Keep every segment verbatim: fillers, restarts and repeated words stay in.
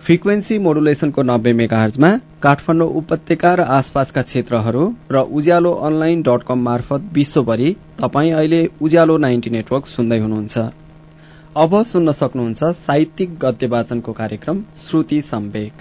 Frequency मोडुलेसनको नब्बे मेगाहर्जमा काठमाडौँ उपत्यका र आसपासका क्षेत्रहरू र उज्यालो अनलाइन डट कम मार्फत विश्वभरि तपाईँ अहिले उज्यालो नाइन्टी नेटवर्क सुन्दै हुनुहुन्छ। अब सुन्न सक्नुहुन्छ साहित्यिक गद्य वाचनको कार्यक्रम श्रुति सम्वेक।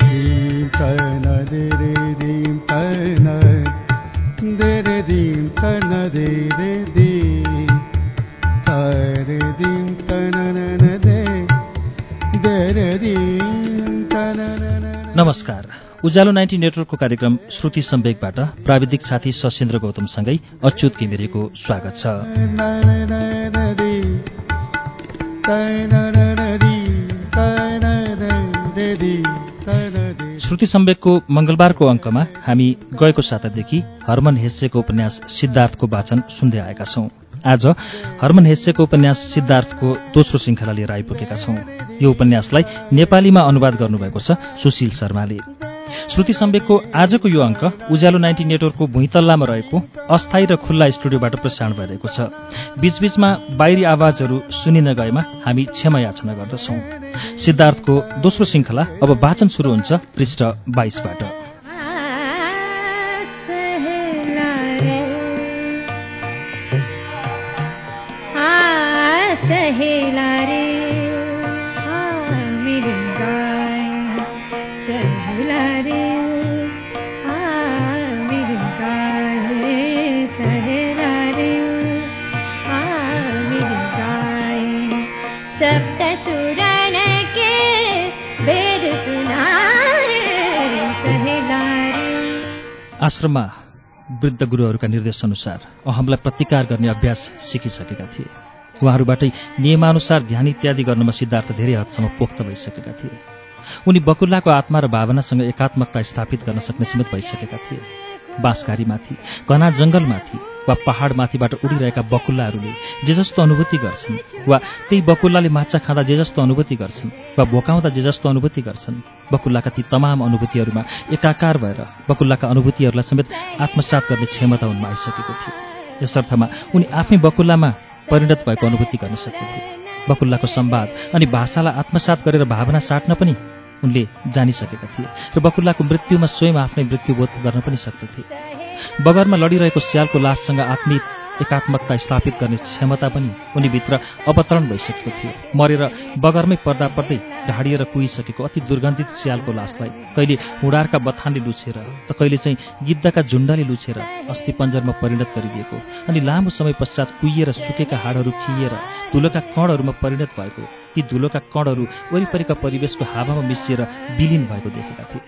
नमस्कार। उज्यालो नाइन्टी नेटवर्कको कार्यक्रम श्रुति सम्वेकबाट प्राविधिक साथी सशेन्द्र गौतमसँगै अच्युत घिमिरेको स्वागत छ। श्रुति सम्वेकको मंगलबारको अङ्कमा हामी गएको सातादेखि हर्मन हेस्सेको उपन्यास सिद्धार्थको वाचन सुन्दै आएका छौं। आज हर्मन हेस्सेको उपन्यास सिद्धार्थको दोस्रो श्रृङ्खला लिएर आइपुगेका छौं। यो उपन्यासलाई नेपालीमा अनुवाद गर्नुभएको छ सुशील शर्माले। श्रुति सम्वेकको आजको यो अङ्क उज्यालो नाइन्टी नेटवर्कको भुइँतल्लामा रहेको अस्थायी र खुल्ला स्टुडियोबाट प्रसारण भइरहेको छ। बीचबीचमा बाहिरी आवाजहरू सुनिन गएमा हामी क्षमा याचना गर्दछौं। सिद्धार्थको दोस्रो श्रृङ्खला अब वाचन सुरु हुन्छ पृष्ठ बाइसबाट। आश्रममा वृद्ध गुरुहरूका निर्देशअनुसार अहमलाई प्रतिकार गर्ने अभ्यास सिकिसकेका थिए। उहाँहरूबाटै नियमानुसार ध्यान इत्यादि गर्नमा सिद्धार्थ धेरै हदसम्म पोख्त भइसकेका थिए। उनी बकुल्लाको आत्मा र भावनासँग एकात्मकता स्थापित गर्न सक्ने समेत भइसकेका थिए। बाँसघारीमाथि, घना जंगलमाथि वा पहाडमाथिबाट उडिरहेका बकुल्लाहरूले जे जस्तो अनुभूति गर्छन् वा त्यही बकुल्लाले माछा खाँदा जे जस्तो अनुभूति गर्छन् वा भोकाउँदा जे जस्तो अनुभूति गर्छन्, बकुल्लाका ती तमाम अनुभूतिहरूमा एकाकार भएर बकुल्लाका अनुभूतिहरूलाई समेत आत्मसात गर्ने क्षमता उनमा आइसकेको थियो। यस अर्थमा उनी आफै बकुल्लामा परिणत भएको अनुभूति गर्न सक्दथे। बकुल्लाको संवाद अनि भाषालाई आत्मसात गरेर भावना साट्न पनि उनले जानिसकेका थिए र बकुल्लाको मृत्युमा स्वयं आफ्नै मृत्युबोध गर्न पनि सक्दथे। बगरमा लडिरहेको स्यालको लाससँग आत्मिक एकात्मकता स्थापित गर्ने क्षमता पनि उनीभित्र अवतरण भइसकेको थियो। मरेर बगरमै पर्दा पर्दै ढाडिएर कुहिसकेको अति दुर्गन्धित स्यालको लासलाई कहिले हुडारका बथानले लुछेर त कहिले चाहिँ गिद्धका झुण्डले लुछेर अस्थिपञ्जरमा परिणत गरिदिएको अनि लामो समय पश्चात कुहिएर सुकेका हाडहरू खिएर धुलोका कणहरूमा परिणत भएको ती धुलोका कणहरू वरिपरिका परिवेशको हावामा मिसिएर विलीन भएको देखेका थिए।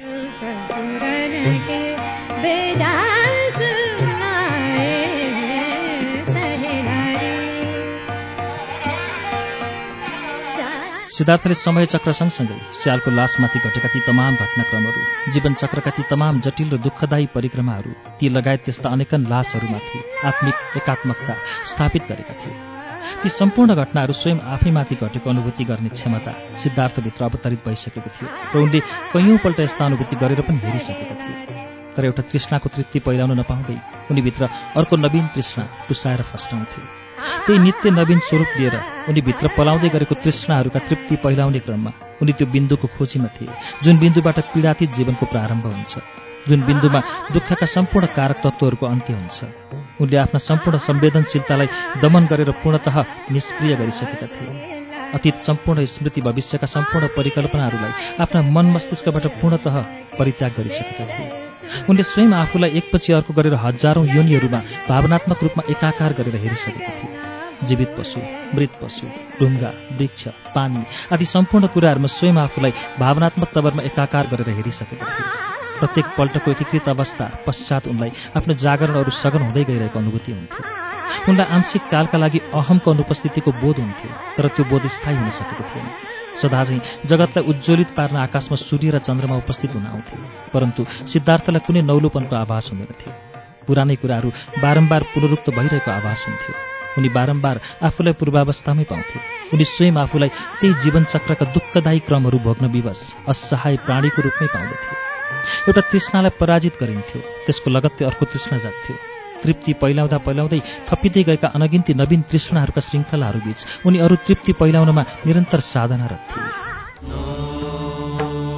सिद्धार्थले समय चक्र सँगसँगै स्यालको लासमाथि घटेका ती तमाम घटनाक्रमहरू, जीवन चक्रका ती तमाम जटिल र दुःखदायी परिक्रमाहरू, ती लगायत त्यस्ता अनेकन लासहरूमाथि आत्मिक एकात्मकता स्थापित गरेका थिए। ती सम्पूर्ण घटनाहरू स्वयं आफैमाथि घटेको अनुभूति गर्ने क्षमता सिद्धार्थभित्र अवतरित भइसकेको थियो र उनले कैयौँपल्ट यस्ता अनुभूति गरेर पनि हेरिसकेका थिए। तर एउटा तृष्णाको तृप्ति पहिलाउन नपाउँदै उनीभित्र अर्को नवीन तृष्णा टुसाएर फस्टाउँथ्यो। त्यही नित्य नवीन स्वरूप लिएर उनीभित्र पलाउँदै गरेको तृष्णाहरूका तृप्ति पहिलाउने क्रममा उनी त्यो बिन्दुको खोजीमा थिए जुन बिन्दुबाट पीडातीत जीवनको प्रारम्भ हुन्छ, जुन बिन्दुमा दुःखका सम्पूर्ण कारक तत्त्वहरूको अन्त्य हुन्छ। उनले आफ्ना सम्पूर्ण संवेदनशीलतालाई दमन गरेर पूर्णतः निष्क्रिय गरिसकेका थिए। अतीत सम्पूर्ण स्मृति, भविष्यका सम्पूर्ण परिकल्पनाहरूलाई आफ्ना मन मस्तिष्कबाट पूर्णतः परित्याग गरिसकेका थिए। उनले स्वयं आफूलाई एकपछि अर्को गरेर हजारौं योनिहरूमा भावनात्मक रूपमा एकाकार गरेर हेरिसकेका थिए। जीवित पशु, मृत पशु, ढुङ्गा, वृक्ष, पानी आदि सम्पूर्ण कुराहरूमा स्वयं आफूलाई भावनात्मक तवरमा एकाकार गरेर हेरिसकेका थिए। प्रत्येक पल्टको एकीकृत अवस्था पश्चात उनलाई आफ्नो जागरण अरू सघन हुँदै गइरहेको अनुभूति हुन्थ्यो। उनलाई आंशिक कालका लागि अहमको अनुपस्थितिको बोध हुन्थ्यो, तर त्यो बोध स्थायी हुन सकेको थिएन। सदाझै जगतलाई उज्ज्वलित पार्न आकाशमा सूर्य र चन्द्रमा उपस्थित हुन आउँथे, परन्तु सिद्धार्थलाई कुनै नौलोपनको आभास हुँदैन थियो। पुरानै कुराहरू बारम्बार पुनरुक्त भइरहेको आभास हुन्थ्यो। उनी बारम्बार आफूलाई पूर्वावस्थामै पाउँथे। उनी स्वयं आफूलाई त्यही जीवनचक्रका दुःखदायी क्रमहरू भोग्न विवश असहाय प्राणीको रूपमै पाउँदथे। एउटा तृष्णालाई पराजित गरिन्थ्यो, त्यसको लगत्तै अर्को तृष्णा जाग्थ्यो। तृप्ति पहिलाउँदा पहिलाउँदै थपिँदै गएका अनगिन्ती नवीन तृष्णाहरूका श्रृङ्खलाहरूबीच उनी अरू तृप्ति पहिलाउनमा निरन्तर साधनारत थिए।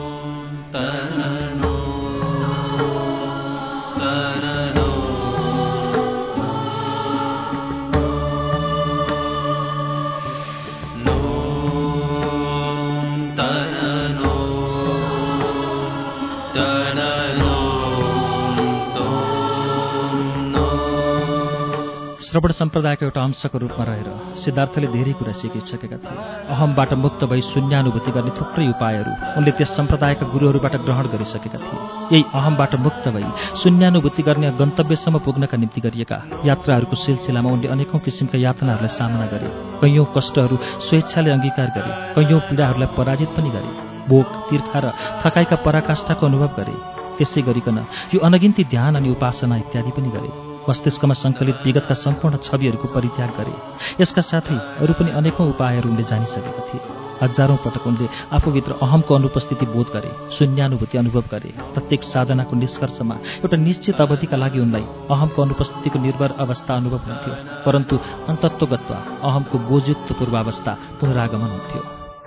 श्रवण सम्प्रदायको एउटा अंशको रूपमा रहेर सिद्धार्थले धेरै कुरा सिकिसकेका थिए। अहमबाट मुक्त भई शून्यानुभूति गर्ने थुप्रै उपायहरू उनले त्यस सम्प्रदायका गुरुहरूबाट ग्रहण गरिसकेका थिए। यही अहमबाट मुक्त भई शून्यानुभूति गर्ने गन्तव्यसम्म पुग्नका निम्ति गरिएका यात्राहरूको सिलसिलामा उनले अनेकौं किसिमका यातनाहरूलाई सामना गरे। कैयौं कष्टहरू स्वेच्छाले अङ्गीकार गरे, कैयौं पीडाहरूलाई पराजित पनि गरे, भोक, तिर्खा र थकाइका पराकाष्ठाको अनुभव गरे। त्यसै गरिकन यो अनगिन्ती ध्यान अनि उपासना इत्यादि पनि गरे। मस्तिष्कमा सङ्कलित विगतका सम्पूर्ण छविहरूको परित्याग गरे। यसका साथै अरू पनि अनेकौं उपायहरू उनले जानिसकेका थिए। हजारौं पटक उनले आफूभित्र अहमको अनुपस्थिति बोध गरे, शून्यानुभूति अनुभव गरे। प्रत्येक साधनाको निष्कर्षमा एउटा निश्चित अवधिका लागि उनलाई अहमको अनुपस्थितिको निर्भर अवस्था अनुभव हुन्थ्यो, परन्तु अन्तत्वगत्वा अहमको बोझयुक्त पूर्वावस्था पुनरागमन हुन्थ्यो।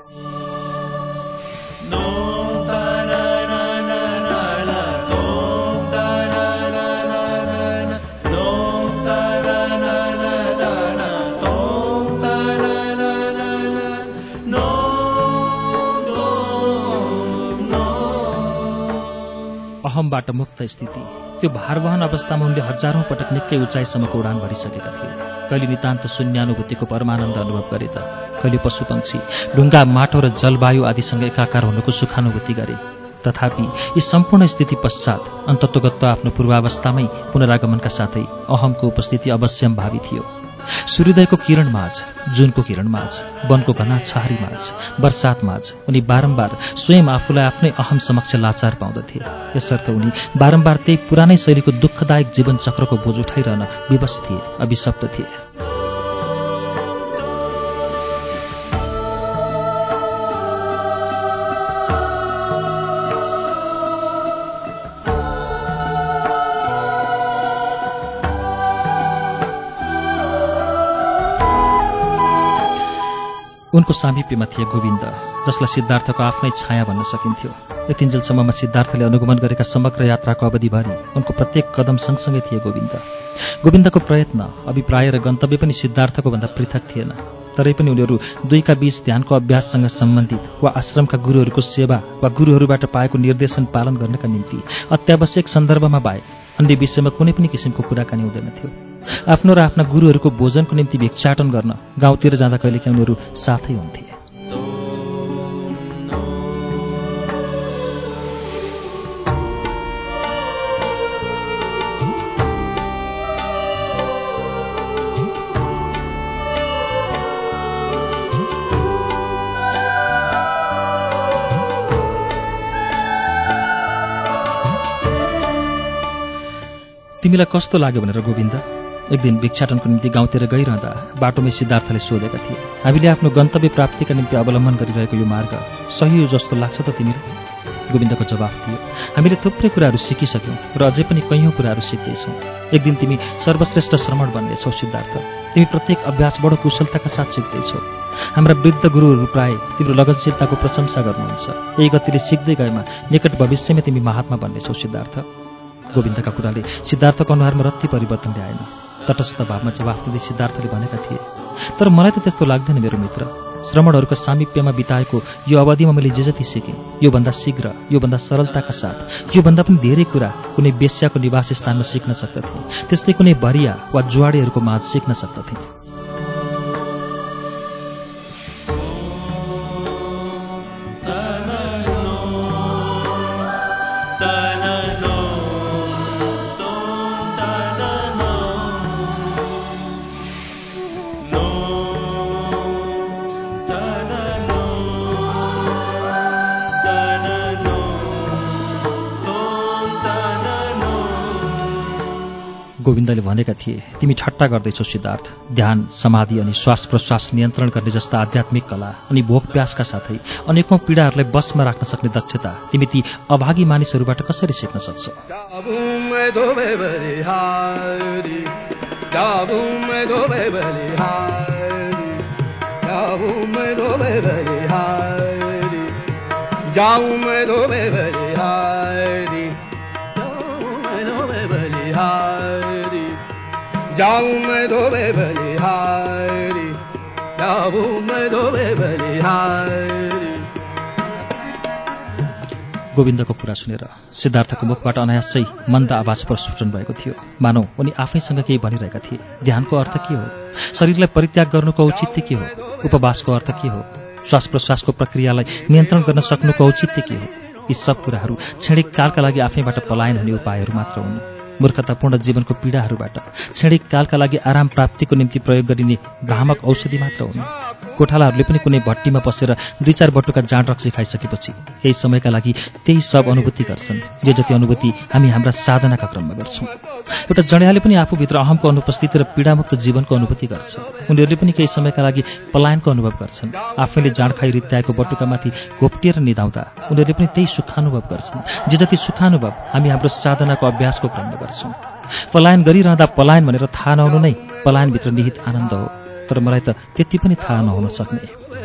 अहमबाट मुक्त स्थिति, त्यो भारवहन अवस्थामा उनले हजारौं पटक निकै उचाइसम्मको उडान भरिसकेका थिए। कहिले नितान्त शून्यानुभूतिको परमानन्द अनुभव गरे त कहिले पशुपक्षी, ढुङ्गा, माटो र जलवायु आदिसँग एकाकार हुनुको सुखानुभूति गरे। तथापि यी सम्पूर्ण स्थिति पश्चात अन्तत्वगत्व आफ्नो पूर्वावस्थामै पुनरागमनका साथै अहमको उपस्थिति अवश्यम्भावी थियो। सूर्योदयको किरणमाझ, जुनको किरणमाझ, वनको घना छहारीमाझ, बर्सातमाझ उनी बारम्बार स्वयं आफूलाई आफ्नै अहम समक्ष लाचार पाउँदथे। यसर्थ उनी बारम्बार त्यही पुरानै शैलीको दुःखदायक जीवन चक्रको बोझ उठाइरहन विवश थिए, अभिशप्त थिए। उनको सामिप्यमा थिए गोविन्द, जसलाई सिद्धार्थको आफ्नै छाया भन्न सकिन्थ्यो। यतिन्जेलसम्ममा सिद्धार्थले अनुगमन गरेका समग्र यात्राको अवधिभरि उनको प्रत्येक कदम सँगसँगै थिए गोविन्द। गोविन्दको प्रयत्न, अभिप्राय र गन्तव्य पनि सिद्धार्थको भन्दा पृथक थिएन। तरै पनि उनीहरू दुईका बीच ध्यानको अभ्याससँग सम्बन्धित वा आश्रमका गुरुहरूको सेवा वा गुरुहरूबाट पाएको निर्देशन पालन गर्नका निम्ति अत्यावश्यक सन्दर्भमा बाहेक अन्य विषयमा कुनै पनि किसिमको कुराकानी हुँदैनथ्यो। आफ्नो र आफ्ना गुरुहरूको भोजनको निम्ति भिक्षाटन गर्न गाउँतिर जाँदा कहिलेकाहीँ उनीहरू साथै हुन्थे। तिमीलाई कस्तो लाग्यो भनेर गोविन्द एक दिन भिक्षाटनको निम्ति गाउँतिर गइरहँदा बाटोमै सिद्धार्थले सोधेका थिए। हामीले आफ्नो गन्तव्य प्राप्तिका निम्ति अवलम्बन गरिरहेको यो मार्ग सही हो जस्तो लाग्छ त तिमीलाई? गोविन्दको जवाफ थियो, हामीले थुप्रै कुराहरू सिकिसक्यौँ र अझै पनि कैयौँ कुराहरू सिक्दैछौँ। एक दिन तिमी सर्वश्रेष्ठ श्रमण बन्नेछौ सिद्धार्थ। तिमी प्रत्येक अभ्यास बडो कुशलताका साथ सिक्दैछौ। हाम्रा वृद्ध गुरुहरू प्राय तिम्रो लगनशीलताको प्रशंसा गर्नुहुन्छ। यही गतिले सिक्दै गएमा निकट भविष्यमा तिमी महात्मा बन्नेछौ सिद्धार्थ। गोविन्दका कुराले सिद्धार्थको अनुहारमा रत्ती परिवर्तन ल्याएन। तटस्थ भावमा जवाफ दिँदै सिद्धार्थले भनेका थिए, तर मलाई त त्यस्तो लाग्दैन मेरो मित्र। श्रमणहरूको सामिप्यमा बिताएको यो अवधिमा मैले जे जति सिकेँ, योभन्दा शीघ्र, योभन्दा सरलताका साथ, योभन्दा पनि धेरै कुरा कुनै बेश्याको निवास स्थानमा सिक्न सक्दथे, त्यस्तै कुनै भरिया वा जुवाडीहरूको माझ सिक्न सक्दथे। गोविन्दले भनेका थिए, तिमी ठट्टा गर्दैछौ सिद्धार्थ। ध्यान, समाधि अनि श्वास प्रश्वास नियन्त्रण गर्ने जस्ता आध्यात्मिक कला अनि भोक प्यासका साथै अनेकौं पीडाहरूलाई बसमा राख्न सक्ने दक्षता तिमी ती अभागी मानिसहरूबाट कसरी सिक्न सक्छौ? जाऊं मैं धोबे बलिहारी, जाऊं मैं धोबे बलिहारी, जाऊं मैं धोबे बलिहारी, जाऊं मैं धोबे बलिहारी। गोविन्दको कुरा सुनेर सिद्धार्थको मुखबाट अनायासै मन्द आवाज प्रस्फुटन भएको थियो। मानौ उनी आफैसँग केही भनिरहेका थिए। ध्यानको अर्थ के हो? शरीरलाई परित्याग गर्नुको औचित्य के हो? उपवासको अर्थ के हो? श्वास प्रश्वासको प्रक्रियालाई नियन्त्रण गर्न सक्नुको औचित्य के हो? यी सब कुराहरू क्षणिक कालका लागि आफैबाट पलायन हुने उपायहरू मात्र हुन्। मूर्खतापूर्ण जीवनको पीडाहरूबाट क्षणिक कालका लागि आराम प्राप्तिको निम्ति प्रयोग गरिने भ्रामक औषधि मात्र हुन्। गोठालाहरूले पनि कुनै भट्टीमा पसेर दुई चार बटुका जाँड रक्सी खाइसकेपछि केही समयका लागि त्यही सब अनुभूति गर्छन्, जे जति अनुभूति हामी हाम्रा साधनाका क्रममा गर्छौँ। एउटा जड्याले पनि आफूभित्र अहमको अनुपस्थिति र पीडामुक्त जीवनको अनुभूति गर्छ। उनीहरूले पनि केही समयका लागि पलायनको अनुभव गर्छन्। आफैले जाँड खाइ रित्ताएको बटुकामाथि घोप्टिएर निदाउँदा उनीहरूले पनि त्यही सुखानुभव गर्छन्, जे जति सुखानुभव हामी हाम्रो साधनाको अभ्यासको क्रममा गर्छौँ। पलायन गरिरहँदा पलायन भनेर थाहा नहुनु नै पलायनभित्र निहित आनन्द हो। तर मलाई त त्यति पनि थाहा नहुन सक्ने।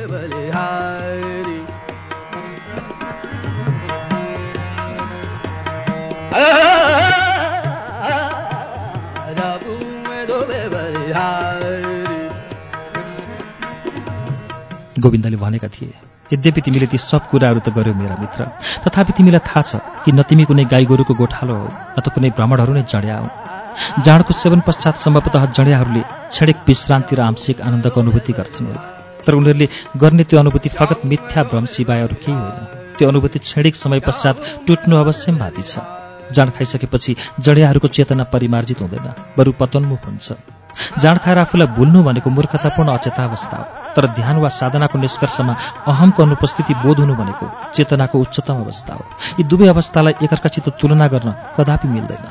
गोविन्दले भनेका थिए, यद्यपि तिमीले ती सब कुराहरू त गर्यौ मेरा मित्र, तथापि तिमीलाई थाहा छ कि न तिमी कुनै गाई गोरुको गोठालो हो, न त कुनै भ्रमणहरू नै जड्या हो। जाँडको सेवन पश्चात सम्भवतः जड्याहरूले क्षणिक विश्रान्ति र आंशिक आनन्दको अनुभूति गर्छन् होला, तर उनीहरूले गर्ने त्यो अनुभूति फगत मिथ्या भ्रम सिवाय अरू केही होइन। त्यो अनुभूति क्षणिक समय पश्चात टुट्नु अवश्यम्भावी छ। जाँड खाइसकेपछि जड्याहरूको चेतना परिमार्जित हुँदैन, बरु पतोन्मुख हुन्छ। जाँड खाएर आफूलाई भुल्नु भनेको मूर्खतापूर्ण अचेतावस्था हो, तर ध्यान वा साधनाको निष्कर्षमा अहमको अनुपस्थिति बोध हुनु भनेको चेतनाको उच्चतम अवस्था हो। यी दुवै अवस्थालाई एकअर्कासित तुलना गर्न कदापि मिल्दैन।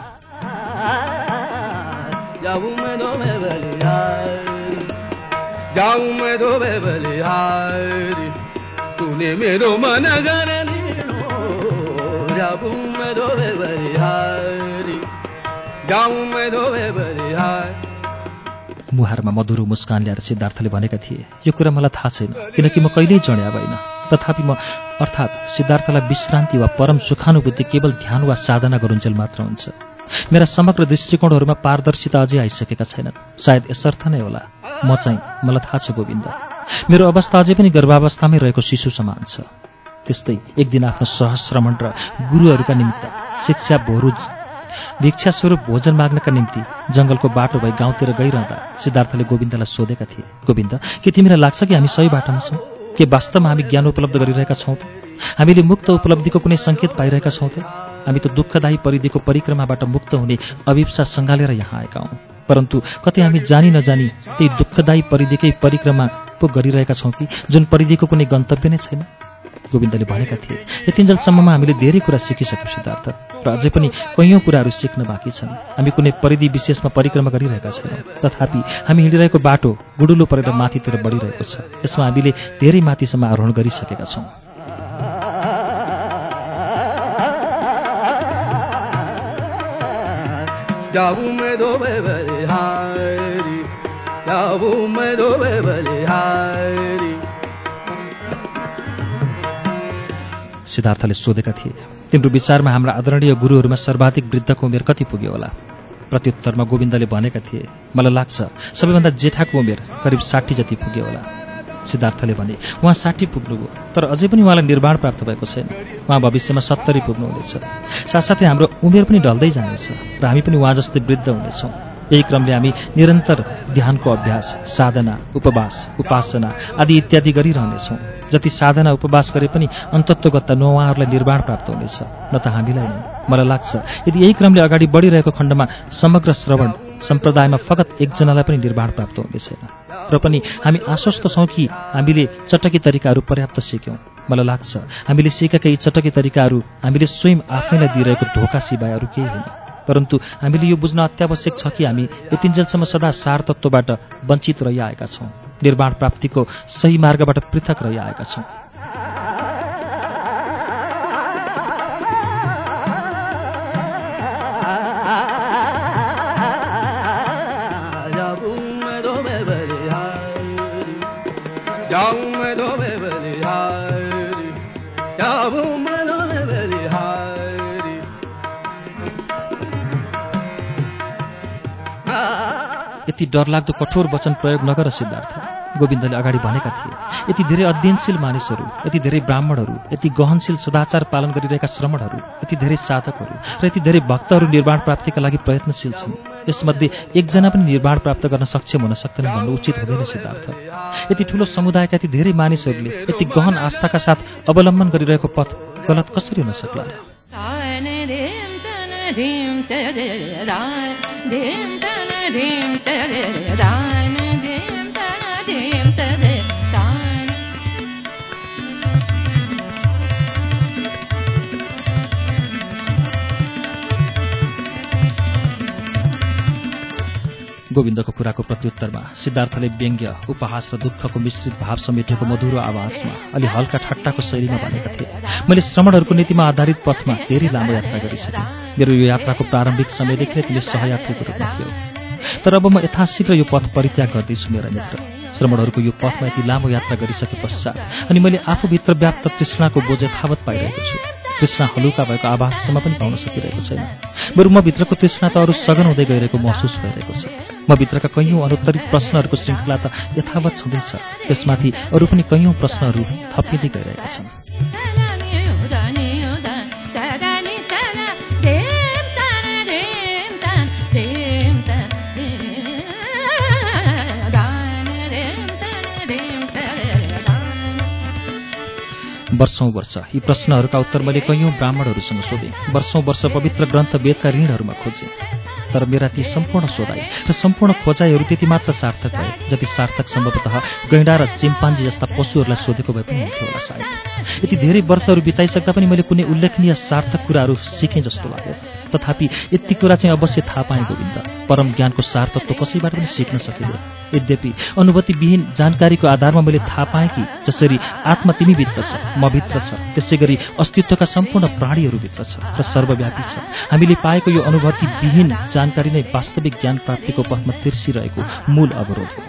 जाऊं मैं धोबे बलिहारी, जाऊं मैं धोबे बलिहारी, तूने मेरो मन गरली हो। जाऊं मैं धोबे बलिहारी, जाऊं मैं धोबे बलिहारी। मुहारमा मधुरो मुस्कान ल्याएर सिद्धार्थले भनेका थिए, यो कुरा मलाई थाहा छैन, किनकि म कहिल्यै जड्या भइन। तथापि म अर्थात् सिद्धार्थलाई विश्रान्ति वा परम सुखानुभूति केवल ध्यान वा साधना गरुन्जेल मात्र हुन्छ। मेरा समग्र दृष्टिकोणहरूमा पारदर्शिता अझै आइसकेका छैनन्। सायद यसर्थ नै होला। म चाहिँ, मलाई थाहा छ गोविन्द, मेरो अवस्था अझै पनि गर्भावस्थामै रहेको शिशु समान छ। त्यस्तै एक दिन आफ्नो सहस्रमण र गुरुहरूका निमित्त शिक्षा भोरुज भिक्षा स्वरूप भोजन माग्नका निम्ति जंगलको बाटो भई गाउँतिर गइरहँदा सिद्धार्थले गोविन्दलाई सोधेका थिए, गोविन्द, के तिमीलाई लाग्छ कि हामी सही बाटोमा छौँ? के वास्तवमा हामी ज्ञान उपलब्ध गरिरहेका छौँ त? हामीले मुक्त उपलब्धिको कुनै सङ्केत पाइरहेका छौँ त? हामी त दुःखदायी परिधिको परिक्रमाबाट मुक्त हुने अभिप्सा सङ्घालेर यहाँ आएका हौँ, परन्तु कतै हामी जानी नजानी त्यही दुःखदायी परिधिकै परिक्रमा पो गरिरहेका छौँ कि जुन परिधिको कुनै गन्तव्य नै छैन? गोविन्दले भनेका थिए, यतिन्जेलसम्ममा हामीले धेरै कुरा सिकिसक्यौँ सिद्धार्थ, र अझै पनि कैयौँ कुराहरू सिक्न बाँकी छन्। हामी कुनै परिधि विशेषमा परिक्रमा गरिरहेका छैनौँ, तथापि हामी हिँडिरहेको बाटो गुडुलो परेर माथितिर बढिरहेको छ। यसमा हामीले धेरै माथिसम्म आरोहण गरिसकेका छौँ। जाऊं मैं धोबे बलिहारी, जाऊं मैं धोबे बलिहारी। सिद्धार्थले सोधेका थिए, तिम्रो विचारमा हाम्रा आदरणीय गुरुहरूमा सर्वाधिक वृद्धको उमेर कति पुग्यो होला? प्रत्युत्तरमा गोविन्दले भनेका थिए, मलाई लाग्छ सबैभन्दा जेठाको उमेर करिब साठी जति पुग्यो होला। सिद्धार्थले भने, उहाँ साठी पुग्नुभयो, तर अझै पनि उहाँलाई निर्वाण प्राप्त भएको छैन। उहाँ भविष्यमा सत्तरी पुग्नुहुनेछ। साथसाथै हाम्रो उमेर पनि ढल्दै जानेछ र हामी पनि उहाँ जस्तै वृद्ध हुनेछौँ। यही क्रमले हामी निरन्तर ध्यानको अभ्यास, साधना, उपवास, उपासना आदि इत्यादि गरिरहनेछौँ। जति साधना उपवास गरे पनि अन्तत्वगत्ता न उहाँहरूलाई निर्वाण प्राप्त हुनेछ, न त हामीलाई नै। मलाई लाग्छ यदि यही क्रमले अगाडि बढिरहेको खण्डमा समग्र श्रवण सम्प्रदायमा फगत एकजनालाई पनि निर्वाण प्राप्त हुने छैन। र पनि हामी आश्वस्त छौँ कि हामीले चटकी तरिकाहरू पर्याप्त सिक्यौँ। मलाई लाग्छ हामीले सिकेका यी चटकी तरिकाहरू हामीले स्वयं आफैलाई दिइरहेको धोका सिवाय अरू केही होइन। परन्तु हामीले यो बुझ्न अत्यावश्यक छ कि हामी यतिन्जेलसम्म सदा सार तत्त्वबाट वञ्चित रहिआएका छौँ, निर्वाण प्राप्तिको सही मार्गबाट पृथक रहिआएका छौँ। जाऊं मैं धोबे बलिहारी, जाऊं यति डरलाग्दो कठोर वचन प्रयोग नगर सिद्धार्थ। गोविन्दले अगाडि भनेका थिए, यति धेरै अध्ययनशील मानिसहरू, यति धेरै ब्राह्मणहरू, यति गहनशील सदाचार पालन गरिरहेका श्रमणहरू, यति धेरै साधकहरू र यति धेरै भक्तहरू निर्वाण प्राप्तिका लागि प्रयत्नशील छन्। यसमध्ये एकजना पनि निर्वाण प्राप्त गर्न सक्षम हुन सक्दैनन् भन्नु उचित हुँदैन सिद्धार्थ। यति ठूलो समुदायका यति धेरै मानिसहरूले यति गहन आस्थाका साथ अवलम्बन गरिरहेको पथ गलत कसरी हुन सक्ला? गोविन्दको कुराको प्रत्युत्तरमा सिद्धार्थले व्यङ्ग्य, उपहास र दुःखको मिश्रित भाव समेटेको मधुरो आवाजमा अलि हल्का ठट्टाको शैलीमा भनेका थिए, मैले श्रमणहरूको नीतिमा आधारित पथमा धेरै लामो यात्रा गरिसकेँ। मेरो यो यात्राको प्रारम्भिक समयदेखि नै तिमी सहयात्रीको रूपमा थियौ, तर अब म यथाशीघ्र यो पथ परित्याग गर्दैछु मेरा मित्र। श्रमणहरूको यो पथमा यति लामो यात्रा गरिसके पश्चात अनि मैले आफूभित्र व्याप्त तृष्णाको बोझ यथावत पाइरहेको छु। तृष्णा हलुका भएको आभाससम्म पनि पाउन सकिरहेको छैन। बरु म भित्रको तृष्णा त अरू सघन हुँदै गइरहेको महसुस भइरहेको छ। म भित्रका कैयौँ अनुत्तरित प्रश्नहरूको श्रृङ्खला त यथावत छँदैछ, त्यसमाथि अरू पनि कैयौँ प्रश्नहरू थपिँदै गइरहेका छन्। वर्षौं वर्ष यी प्रश्नहरूका उत्तर मैले कैयौँ ब्राह्मणहरूसँग सोधेँ। वर्षौं वर्ष पवित्र ग्रन्थ वेदका ऋणहरूमा खोजेँ, तर मेरा ती सम्पूर्ण सोधाई र सम्पूर्ण खोजाइहरू त्यति मात्र सार्थक भए जति सार्थक सम्भवतः गैंडा र चिम्पान्जी जस्ता पशुहरूलाई सोधेको भए पनि हुन्थ्यो होला सायद। यति धेरै वर्षहरू बिताइसक्दा पनि मैले कुनै उल्लेखनीय सार्थक कुराहरू सिकेँ जस्तो लाग्यो। तथापि यति कुरा चाहिँ अवश्य थाहा पाएँ गोविन्द, परम ज्ञानको सार तत्त्व कसैबाट पनि सिक्न सकिँदैन। यद्यपि अनुभूतिविहीन जानकारीको आधारमा मैले थाहा पाएँ कि जसरी आत्मा तिमीभित्र छ, म भित्र छ, त्यसै गरी अस्तित्वका सम्पूर्ण प्राणीहरूभित्र छ र सर्वव्यापी छ। हामीले पाएको यो अनुभूतिविहीन जानकारी नै वास्तविक ज्ञान प्राप्तिको पथमा तिर्सिरहेको मूल अवरोध हो।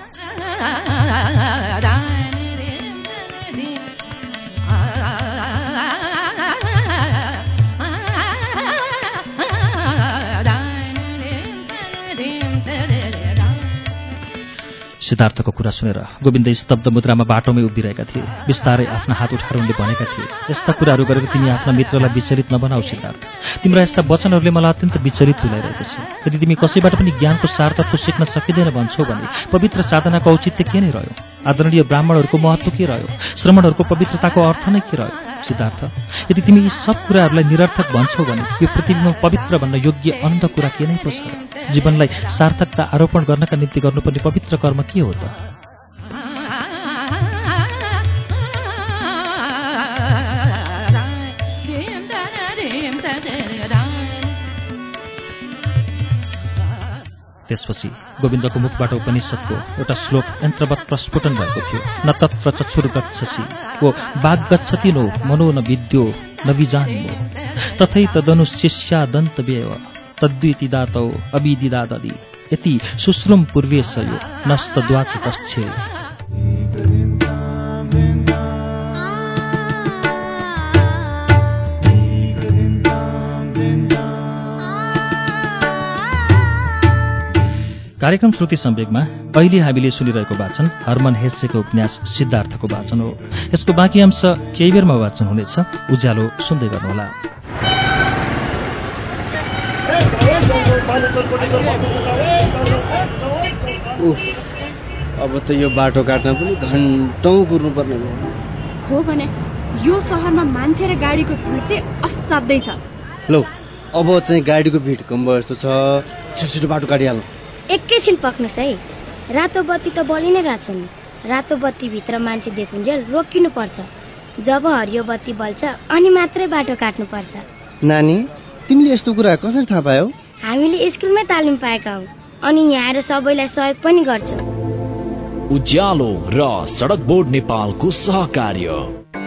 सिद्धार्थको कुरा सुनेर गोविन्द स्तब्ध मुद्रामा बाटोमै उभिरहेका थिए। बिस्तारै आफ्ना हात उठाएर उनले भनेका थिए, यस्ता कुराहरू गरेर तिमी आफ्ना मित्रलाई विचलित नबनाऊ सिद्धार्थ। तिम्रो यस्ता वचनहरूले मलाई अत्यन्त विचलित तुल्याइरहेको छ। यदि तिमी कसैबाट पनि ज्ञानको सार तत्त्व सिक्न सकिँदैन भन्छौ भने पवित्र साधनाको औचित्य के नै रह्यो? आदरणीय ब्राह्मणहरूको महत्त्व के रह्यो? श्रमणहरूको पवित्रताको अर्थ नै के रह्यो? सिद्धार्थ, यदि तिमी यी सब कुराहरूलाई निरर्थक भन्छौ भने यो पृथ्वीमा पवित्र भन्न योग्य अनन्त कुरा के नै पो छ? जीवनलाई सार्थकता आरोपण गर्नका निम्ति गर्नुपर्ने पवित्र कर्म के हो त? त्यसपछि गोविन्दको मुखबाट उपनिषदको एउटा श्लोक यन्त्रवत् प्रस्फुटन भएको थियो। न तत्र चक्षुर गच्छसि वो वाग गच्छति नो मनो न विद्यो न विजानीमो तथै तदनु शिष्यादन्तव्येव तद्विदिदातौ अविदिदादि यति शुश्रुम पूर्वेशयो नस्तद्वाच चक्षे। कार्यक्रम श्रुति सम्वेकमा अहिले हामीले सुनिरहेको वाचन हर्मन हेस्सेको उपन्यास सिद्धार्थको वाचन हो। यसको बाँकी अंश केही बेरमा वाचन हुनेछ। उज्यालो सुन्दै गर्नुहोला। अब त यो बाटो काट्न पनि घन्टौं कुर्नुपर्ने भयो। हो भने यो सहरमा मान्छे र गाडीको भिड चाहिँ असाध्यै छ। लौ अब चाहिँ गाडीको भिड कम भयो जस्तो छ। छिटो छिटो बाटो काटिहालौँ। एकैछिन पक्नुहोस् है। रातो बत्ती त बलि नै रहेछ नि। रातो बत्ती भित्र मान्छे देखुन्जेल रोकिनु पर्छ। जब हरियो बत्ती बल्छ अनि मात्रै बाटो काट्नु पर्छ। नानी, तिमीले यस्तो कुरा कसरी थाहा पायौ? हामीले स्कुलमै तालिम पाएका हौ अनि यहाँ आएर सबैलाई सहयोग पनि गर्छ। उज्यालो र सडक बोर्ड नेपालको सहकार्य।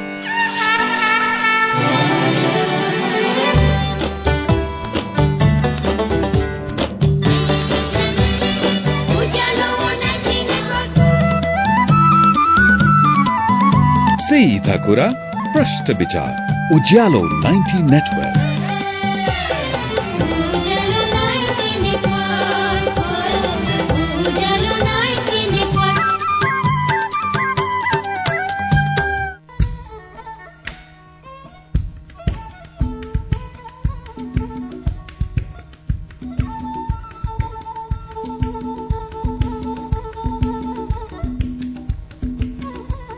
सीधा कुरा प्रश्न विचार उज्यालो नाइन्टी नेटवर्क।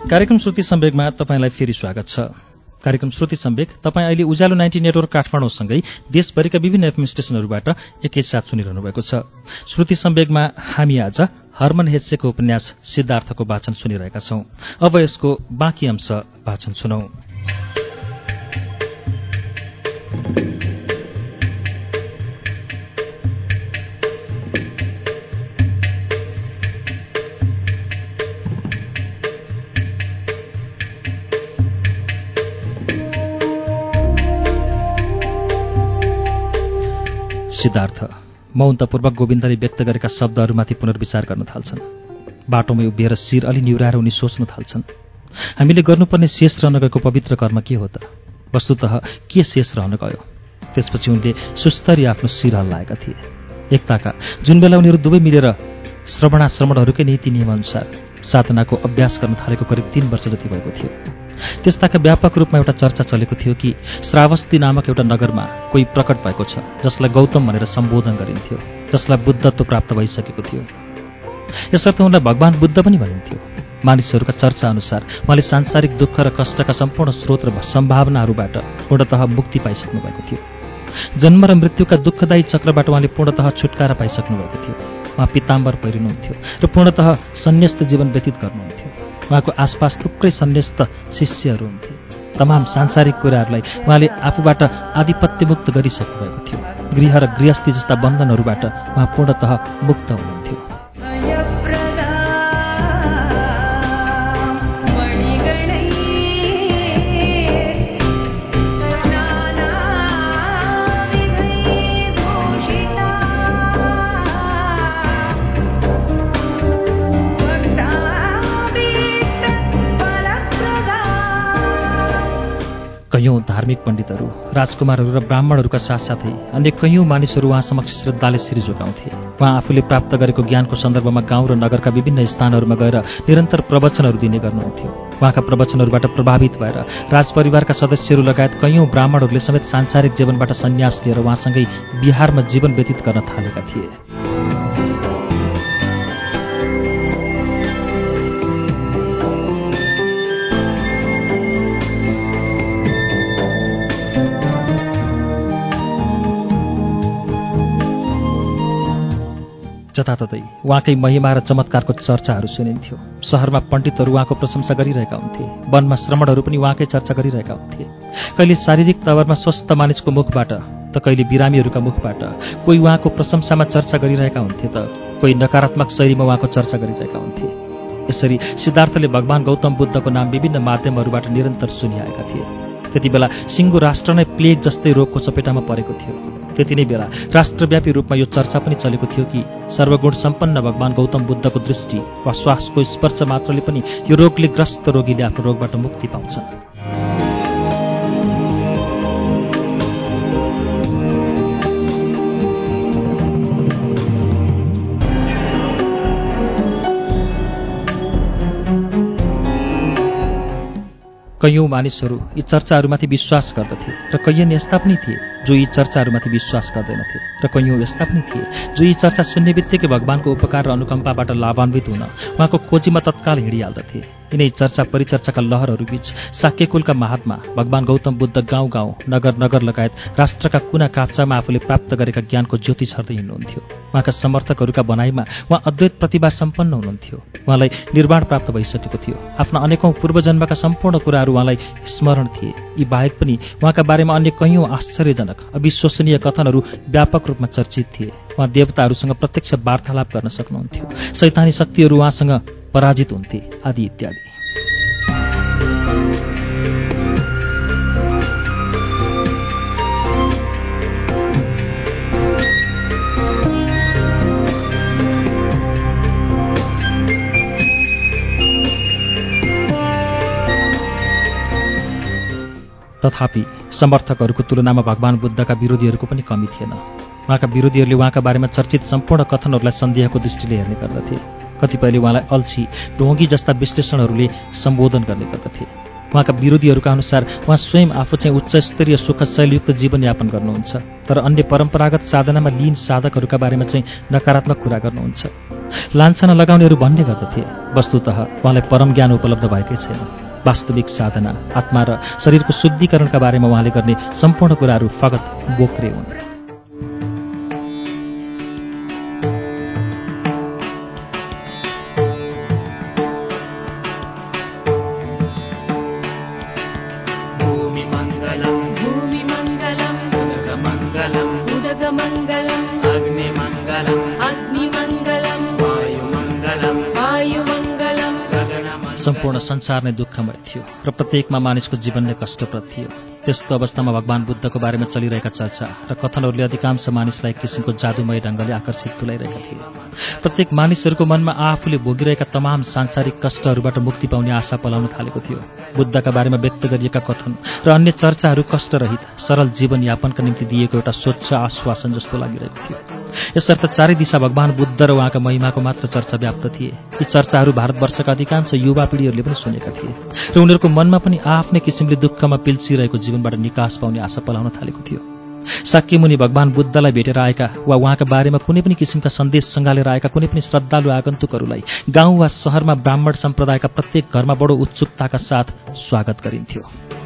कार्यक्रम श्रुति सम्वेकमा तपाईंलाई फेरि स्वागत छ। कार्यक्रम श्रुति सम्वेक तपाईं अहिले उज्यालो नाइन्टी नेटवर्क काठमाडौँसँगै देशभरिका विभिन्न एफएम स्टेशनहरूबाट एकैसाथ सुनिरहनु भएको छ। श्रुति सम्वेकमा हामी आज हर्मन हेस्सेको उपन्यास सिद्धार्थको वाचन सुनिरहेका छौं। अब यसको बाँकी अंश वाचन सुनौं। सिद्धार्थ मौनतापूर्वक गोविन्दले व्यक्त गरेका शब्दहरूमाथि पुनर्विचार गर्न थाल्छन्। बाटोमै उभिएर शिर अलि निहुराएर उनी सोच्न थाल्छन्, हामीले गर्नुपर्ने शेष रहन गएको पवित्र कर्म के हो त? वस्तुतः के शेष रहन गयो? त्यसपछि उनले सुस्तरी आफ्नो शिर हल्लाएका थिए। एकताका जुन बेला उनीहरू दुवै मिलेर श्रवणाश्रवणहरूकै नीति नियमअनुसार साधनाको अभ्यास गर्न थालेको करिब तीन वर्ष जति भएको थियो। त्यसताका व्यापक रूपमा एउटा चर्चा चलेको थियो कि श्रावस्ती नामक एउटा नगरमा कोही प्रकट भएको छ जसलाई गौतम भनेर सम्बोधन गरिन्थ्यो, जसलाई बुद्धत्व प्राप्त भइसकेको थियो। यसर्थ उनलाई भगवान बुद्ध पनि भनिन्थ्यो। मानिसहरूका चर्चा अनुसार उहाँले सांसारिक दुःख र कष्टका सम्पूर्ण स्रोत र सम्भावनाहरूबाट पूर्णतः मुक्ति पाइसक्नु भएको थियो। जन्म र मृत्युका दुःखदायी चक्रबाट उहाँले पूर्णतः छुटकारा पाइसक्नु भएको थियो। उहाँ पिताम्बर पहिरिनुहुन्थ्यो र पूर्णतः सन्न्यस्त जीवन व्यतीत गर्नुहुन्थ्यो। उहाँको आसपास थुप्रै सन्न्यस्त शिष्यहरू हुन्थे। तमाम सांसारिक कुराहरूलाई उहाँले आफूबाट आधिपत्यमुक्त गरिसक्नु भएको थियो। गृह र गृहस्थी जस्ता बन्धनहरूबाट उहाँ पूर्णतः मुक्त हुनुहुन्थ्यो। कैयौं धार्मिक पण्डितहरू, राजकुमारहरू र ब्राह्मणहरूका साथसाथै अन्य कैयौं मानिसहरू उहाँ समक्ष श्रद्धाले शिर झुकाउँथे। उहाँ आफूले प्राप्त गरेको ज्ञानको सन्दर्भमा गाउँ र नगरका विभिन्न स्थानहरूमा गएर निरन्तर प्रवचनहरू दिने गर्नुहुन्थ्यो। उहाँका प्रवचनहरूबाट प्रभावित भएर राजपरिवारका सदस्यहरू लगायत कैयौं ब्राह्मणहरूले समेत सांसारिक जीवनबाट सन्यास लिएर उहाँसँगै बिहारमा जीवन व्यतीत गर्न थालेका थिए। जताततै उहाँकै महिमा र चमत्कारको चर्चाहरू सुनिन्थ्यो। शहरमा पण्डितहरू उहाँको प्रशंसा गरिरहेका हुन्थे। वनमा श्रमणहरू पनि उहाँकै चर्चा गरिरहेका हुन्थे। कहिले शारीरिक तवरमा स्वस्थ मानिसको मुखबाट त कहिले बिरामीहरूका मुखबाट कोही उहाँको प्रशंसामा चर्चा गरिरहेका हुन्थे त कोही नकारात्मक शैलीमा उहाँको चर्चा गरिरहेका हुन्थे। यसरी सिद्धार्थले भगवान गौतम बुद्धको नाम विभिन्न माध्यमहरूबाट निरन्तर सुनिआएका थिए। त्यति बेला सिङ्गो राष्ट्र नै प्लेग जस्तै रोगको चपेटामा परेको थियो। त्यति नै बेला राष्ट्रव्यापी रूपमा यो चर्चा पनि चलेको थियो कि सर्वगुण सम्पन्न भगवान गौतम बुद्धको दृष्टि वा श्वासको स्पर्श मात्रले पनि यो रोगले ग्रस्त रोगीले आफ्नो रोगबाट मुक्ति पाउँछन्। कैयौं मानिसहरू यी चर्चाहरूमाथि विश्वास गर्दथे र कैयन यस्ता पनि थिए जो यी चर्चाहरूमाथि विश्वास गर्दैनथे र कैयौं यस्ता पनि थिए जो यी चर्चा सुन्ने बित्तिकै भगवानको उपकार र अनुकम्पाबाट लाभान्वित हुन उहाँको खोजीमा तत्काल हिँडिहाल्दथे। यिनै चर्चा परिचर्चाका लहरहरूबीच शाक्यकुलका महात्मा भगवान गौतम बुद्ध गाउँ गाउँ नगर नगर लगायत राष्ट्रका कुना काप्चामा आफूले प्राप्त गरेका ज्ञानको ज्योति छर्दै हिँड्नुहुन्थ्यो। उहाँका समर्थकहरूका भनाइमा उहाँ अद्वैत प्रतिभा सम्पन्न हुनुहुन्थ्यो। उहाँलाई निर्वाण प्राप्त भइसकेको थियो। आफ्ना अनेकौं पूर्वजन्मका सम्पूर्ण कुराहरू उहाँलाई स्मरण थिए। यी बाहेक पनि उहाँका बारेमा अन्य कैयौं आश्चर्यजनक अविश्वसनीय कथनहरू व्यापक रूपमा चर्चित थिए। उहाँ देवताहरूसँग प्रत्यक्ष वार्तालाप गर्न सक्नुहुन्थ्यो। शैतानी शक्तिहरू उहाँसँग पराजित हुन्थे आदि इत्यादि। तथापि समर्थकहरूको तुलनामा भगवान बुद्धका विरोधीहरूको पनि कमी थिएन। उहाँका विरोधीहरूले उहाँका बारेमा चर्चित सम्पूर्ण कथनहरूलाई सन्देहको दृष्टिले हेर्ने गर्दथे। कतिपयले उहाँलाई अल्छी, ढोंगी जस्ता विश्लेषणहरूले सम्बोधन गर्ने गर्दथे। उहाँका विरोधीहरूका अनुसार उहाँ स्वयं आफू चाहिँ उच्च स्तरीय सुख शैलयुक्त जीवनयापन गर्नुहुन्छ, तर अन्य परम्परागत साधनामा लीन साधकहरूका बारेमा चाहिँ नकारात्मक कुरा गर्नुहुन्छ। लान्छना लगाउनेहरू भन्ने गर्दथे वस्तुतः उहाँलाई परम ज्ञान उपलब्ध भएकै छैन। वास्तविक साधना, आत्मा र शरीरको शुद्धिकरणका बारेमा उहाँले गर्ने सम्पूर्ण कुराहरू फगत बोक्रे हुन्। सम्पूर्ण संसार नै दुःखमय थियो र प्रत्येकमा मानिसको जीवन नै कष्टप्रद थियो। त्यस्तो अवस्थामा भगवान बुद्धको बारेमा चलिरहेका चर्चा र कथनहरूले अधिकांश मानिसलाई एक किसिमको जादुमय ढङ्गले आकर्षित तुल्याइरहेका थिए। प्रत्येक मानिसहरूको मनमा आफूले भोगिरहेका तमाम सांसारिक कष्टहरूबाट मुक्ति पाउने आशा पलाउन थालेको थियो। बुद्धका बारेमा व्यक्त गरिएका कथन र अन्य चर्चाहरू कष्टरहित सरल जीवनयापनका निम्ति दिएको एउटा स्वच्छ आश्वासन जस्तो लागिरहेको थियो। यसर्थ चारै दिशा भगवान बुद्ध र उहाँका महिमाको मात्र चर्चा व्याप्त थिए। यी चर्चाहरू भारतवर्षका अधिकांश युवा पिँढीहरूले पनि सुनेका थिए र उनीहरूको मनमा पनि आफ्नै किसिमले दुःखमा पिल्सिरहेको जीवनबाट निकास पाउने आशा पलाउन थालेको थियो। शाक्यमुनि भगवान बुद्धलाई भेटेर आएका वा उहाँका बारेमा कुनै पनि किसिमका सन्देश सँगालेर आएका कुनै पनि श्रद्धालु आगन्तुकहरूलाई गाउँ वा शहरमा ब्राह्मण सम्प्रदायका प्रत्येक घरमा बडो उत्सुकताका साथ स्वागत गरिन्थ्यो।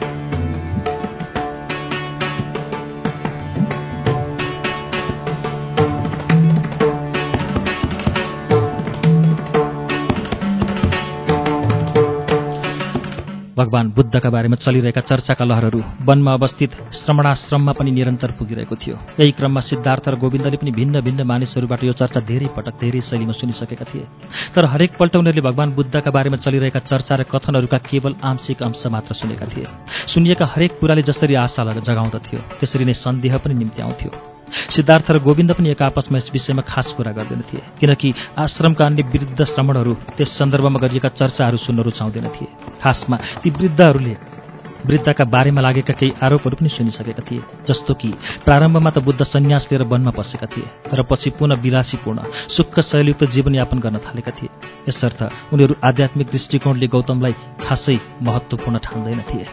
भगवान बुद्धका बारेमा चलिरहेका चर्चाका लहरहरू वनमा अवस्थित श्रमणाश्रममा पनि निरन्तर पुगिरहेको थियो। यही क्रममा सिद्धार्थ र गोविन्दले पनि भिन्न भिन्न मानिसहरूबाट यो चर्चा धेरै पटक धेरै शैलीमा सुनिसकेका थिए। तर हरेक पल्ट उनीहरूले भगवान बुद्धका बारेमा चलिरहेका चर्चा र कथनहरूका केवल आंशिक अंश मात्र सुनेका थिए। सुनिएका हरेक कुराले जसरी आशा जगाउँदथ्यो त्यसरी नै सन्देह पनि निम्ति आउँथ्यो। सिद्धार्थ र गोविन्द पनि एक आपसमा यस विषयमा खास कुरा गर्दैनथे, किनकि आश्रमका अन्य वृद्ध श्रमणहरू त्यस सन्दर्भमा गरिएका चर्चाहरू सुन्न रुचाउँदैन थिए। खासमा ती वृद्धहरूले वृद्धका बारेमा लागेका केही आरोपहरू पनि सुनिसकेका थिए, जस्तो कि प्रारम्भमा त बुद्ध सन्यास लिएर वनमा बसेका थिए, तर पछि पुनः विलासीपूर्ण सुख शैलयुक्त जीवनयापन गर्न थालेका थिए। यसर्थ उनीहरू आध्यात्मिक दृष्टिकोणले गौतमलाई खासै महत्त्वपूर्ण ठान्दैनथे।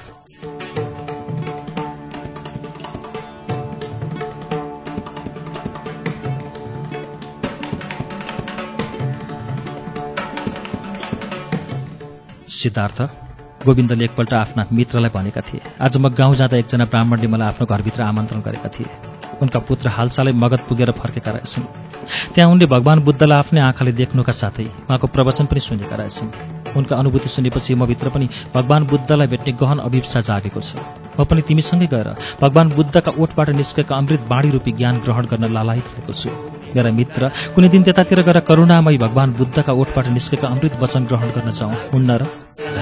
सिद्धार्थ, गोविन्दले एकपल्ट आफ्ना मित्रलाई भनेका थिए, आज म गाउँ जाँदा एकजना ब्राह्मणले मलाई आफ्नो घरभित्र आमन्त्रण गरेका थिए। उनका पुत्र हालसालै मगध पुगेर फर्केका रहेछन्। त्यहाँ उनले भगवान बुद्धलाई आफ्नै आँखाले देख्नुका साथै उहाँको प्रवचन पनि सुनेका रहेछन्। उनका अनुभूति सुनेपछि म भित्र पनि भगवान बुद्धलाई भेट्ने गहन अभिप्सा जागेको छ। म पनि तिमीसँगै गएर भगवान बुद्धका ओठबाट निस्केका अमृत बाणी रूपी ज्ञान ग्रहण गर्न लालायित भएको छु। मेरा मित्र, कुनै दिन त्यतातिर गएर करुणामयी भगवान बुद्धका ओठबाट निस्केका अमृत वचन ग्रहण गर्न जाउँ, हुन्न र?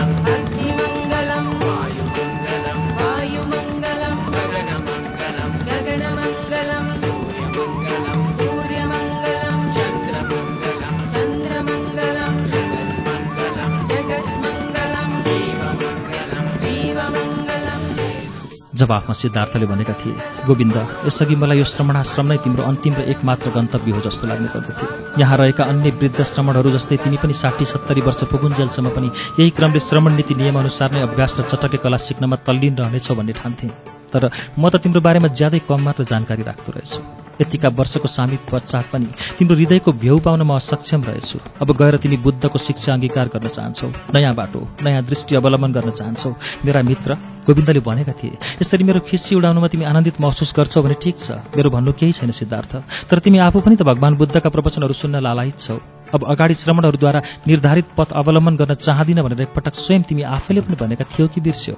जवाफमा सिद्धार्थले भनेका थिए, गोविन्द, यसअघि मलाई यो श्रमणाश्रम नै तिम्रो अन्तिम र एकमात्र गन्तव्य हो जस्तो लाग्ने गर्दथ्यो। यहाँ रहेका अन्य वृद्ध श्रमणहरू जस्तै तिमी पनि साठी सत्तरी वर्ष पुगुन्जेलसम्म पनि यही क्रमले श्रमण नीति नियमअनुसार नै अभ्यास र चटके कला सिक्नमा तल्लीन रहनेछौ भन्ने ठान्थेँ। तर म त तिम्रो बारेमा ज्यादै कम मात्र जानकारी राख्दो रहेछु। यतिका वर्षको सामीप्य पश्चात पनि तिम्रो हृदयको भ्यौ पाउन म असक्षम रहेछु। अब गएर तिमी बुद्धको शिक्षा अंगीकार गर्न चाहन्छौ, नयाँ बाटो नयाँ दृष्टि अवलम्बन गर्न चाहन्छौ। मेरा मित्र, गोविन्दले भनेका थिए, यसरी मेरो खिस्सी उडाउनुमा तिमी आनन्दित महसुस गर्छौ भने ठिक छ, मेरो भन्नु केही छैन सिद्धार्थ। तर तिमी आफू पनि त भगवान बुद्धका प्रवचनहरू सुन्न लालायित छौ। अब अगाडि श्रमणहरूद्वारा निर्धारित पथ अवलम्बन गर्न चाहदिन भनेर एकपटक स्वयं तिमी आफैले पनि भनेका थियौ कि बिर्स्यौ?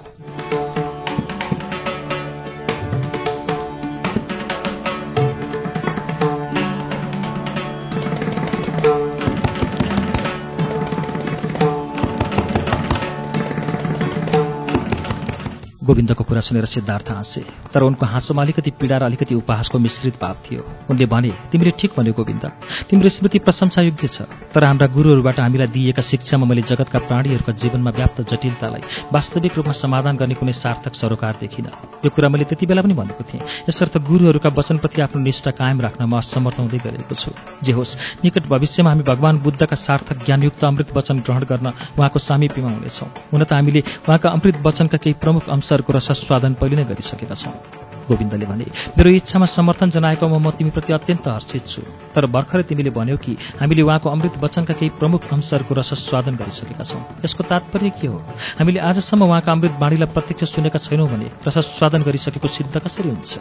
गोविन्दको कुरा सुनेर सिद्धार्थ हाँसे, तर उनको हाँसोमा अलिकति पीडा र अलिकति उपहासको मिश्रित भाव थियो। उनले भने, तिमीले ठिक भन्यो गोविन्द, तिम्रो स्मृति प्रशंसायोग्य छ, तर हाम्रा गुरुहरूबाट हामीलाई दिइएका शिक्षामा मैले जगतका प्राणीहरूका जीवनमा व्याप्त जटिलतालाई वास्तविक रूपमा समाधान गर्ने कुनै सार्थक सरोकार देखिन। यो कुरा मैले त्यति बेला पनि भनेको थिएँ। यसर्थ गुरुहरूका वचनप्रति आफ्नो निष्ठा कायम राख्न म असमर्थ हुँदै गरेको छु। जे होस्, निकट भविष्यमा हामी भगवान बुद्धका सार्थक ज्ञानयुक्त अमृत वचन ग्रहण गर्न उहाँको सामिप्यमा हुनेछौँ। हुन त हामीले उहाँका अमृत वचनका केही प्रमुख अंशहरूको रसास्वादन पहिले नै गरिसकेका छौँ। गोविन्दले भने, मेरो इच्छामा समर्थन जनाएकोमा म तिमीप्रति अत्यन्त हर्षित छु, तर भर्खरै तिमीले भन्यौ कि हामीले उहाँको अमृत वचनका केही प्रमुख अंशहरूको रसास्वादन गरिसकेका छौँ। यसको तात्पर्य के हो? हामीले आजसम्म उहाँका अमृत वाणीलाई प्रत्यक्ष सुनेका छैनौँ भने रसास्वादन गरिसकेको सिद्ध कसरी हुन्छ?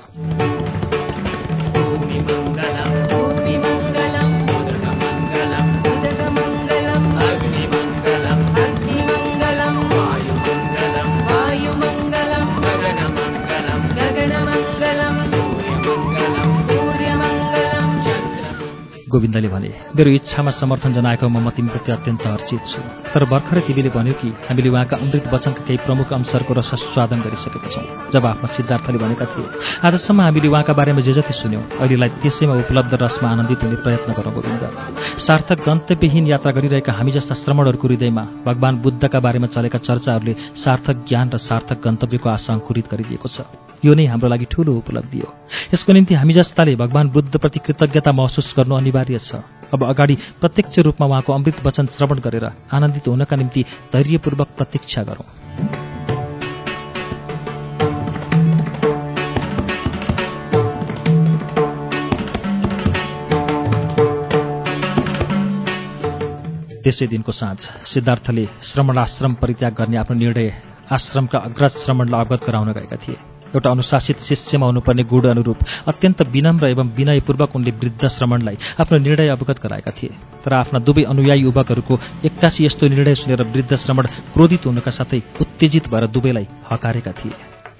गोविन्दले भने, मेरो इच्छामा समर्थन जनाएकोमा म तिमीप्रति अत्यन्त हर्षित छु, तर भर्खरै तिमीले भन्यौ कि हामीले उहाँका अमृत वचनका केही प्रमुख अंशहरूको रसास्वादन गरिसकेका छौँ। जवाफमा सिद्धार्थले भनेका थिए, आजसम्म हामीले उहाँका बारेमा जे जति सुन्यौँ, अहिलेलाई त्यसैमा उपलब्ध रसमा आनन्दित हुने प्रयत्न गरौँ गोविन्द। सार्थक गन्तव्यहीन यात्रा गरिरहेका हामी जस्ता श्रमणहरूको हृदयमा भगवान बुद्धका बारेमा चलेका चर्चाहरूले सार्थक ज्ञान र सार्थक गन्तव्यको आशा अङ्कुरित गरिदिएको छ। यो नै हाम्रो लागि ठूलो उपलब्धि हो। यसको निम्ति हामी जस्ताले भगवान बुद्धप्रति कृतज्ञता महसुस गर्नु अनिवार्य छ। अब अगाडि प्रत्यक्ष रूपमा उहाँको अमृत वचन श्रवण गरेर आनन्दित हुनका निम्ति धैर्यपूर्वक प्रतीक्षा गरौँ। त्यसै दिनको साँझ सिद्धार्थले श्रमणाश्रम परित्याग गर्ने आफ्नो निर्णय आश्रमका अग्रज श्रमणलाई अवगत गराउन गएका थिए। एउटा अनुशासित शिष्यमा हुनुपर्ने गुण अनुरूप अत्यन्त विनम्र एवं विनयपूर्वक उनले वृद्ध श्रमणलाई आफ्नो निर्णय अवगत गराएका थिए। तर आफ्ना दुवै अनुयायी युवकहरूको एक्कासी यस्तो निर्णय सुनेर वृद्ध श्रमण क्रोधित हुनका साथै उत्तेजित भएर दुवैलाई हकारेका थिए।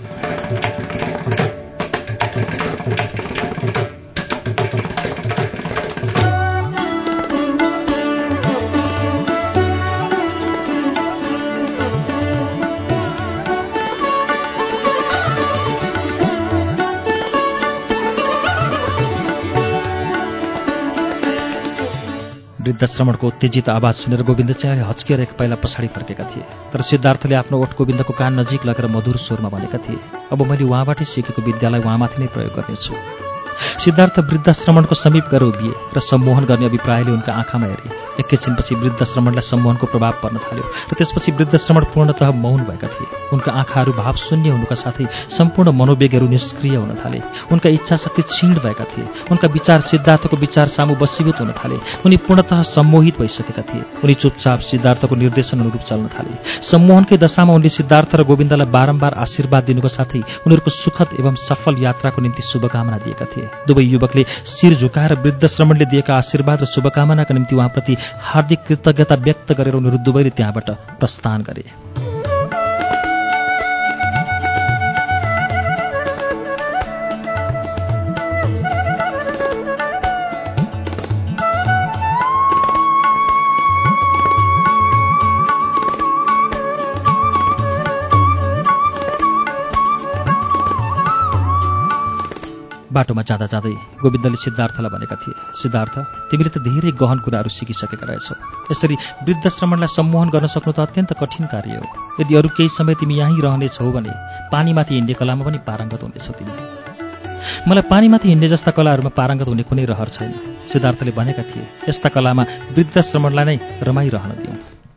वृद्ध श्रमणको उत्तेजित आवाज सुनेर गोविन्द चाहिँ हच्किएर एक पाइला पछाडि फर्केका थिए। तर सिद्धार्थले आफ्नो ओठ गोविन्दको कान नजिक लगेर मधुर स्वरमा भनेका थिए, अब मैले उहाँबाटै सिकेको विद्यालाई उहाँमाथि नै प्रयोग गर्नेछु। सिद्धार्थ वृद्ध श्रमणको समीप गएर उभिए र सम्मोहन गर्ने अभिप्रायले उनका आँखामा हेरे। एकैछिनपछि वृद्ध श्रमणलाई सम्मोहनको प्रभाव पर्न थाल्यो र त्यसपछि वृद्ध श्रमण पूर्णतः मौन भएका थिए। उनका आँखाहरू भाव शून्य हुनुका साथै सम्पूर्ण मनोवेगहरू निष्क्रिय हुन थाले। उनका इच्छा शक्ति क्षीण भएका थिए। उनका विचार सिद्धार्थको विचार सामु बसीभूत हुन थाले। उनी पूर्णतः सम्मोहित भइसकेका थिए। उनी चुपचाप सिद्धार्थको निर्देशन अनुरूप चल्न थाले। सम्मोहनकै दशामा उनले सिद्धार्थ र गोविन्दलाई बारम्बार आशीर्वाद दिनुको साथै उनीहरूको सुखद एवं सफल यात्राको निम्ति शुभकामना दिएका थिए। दुवै युवकले शिर झुकाएर वृद्ध श्रमणले दिएका आशीर्वाद र शुभकामनाका निम्ति उहाँप्रति हार्दिक कृतज्ञता व्यक्त गरेर उनीहरू दुवैले त्यहाँबाट प्रस्थान गरे। बाटोमा जाँदा जाँदै गोविन्दले सिद्धार्थलाई भनेका थिए, सिद्धार्थ, तिमीले त धेरै गहन कुराहरू सिकिसकेका रहेछौ। यसरी वृद्ध श्रमणलाई सम्मोहन गर्न सक्नु त अत्यन्त कठिन कार्य हो। यदि अरू केही समय तिमी यहीँ रहनेछौ भने पानीमाथि हिँड्ने कलामा पनि पारङ्गत हुनेछौ तिमी। मलाई पानीमाथि हिँड्ने जस्ता कलाहरूमा पारङ्गत हुने कुनै रहर छैन। सिद्धार्थले भनेका थिए, यस्ता कलामा वृद्ध श्रमणलाई नै रमाइरहन दिउँ।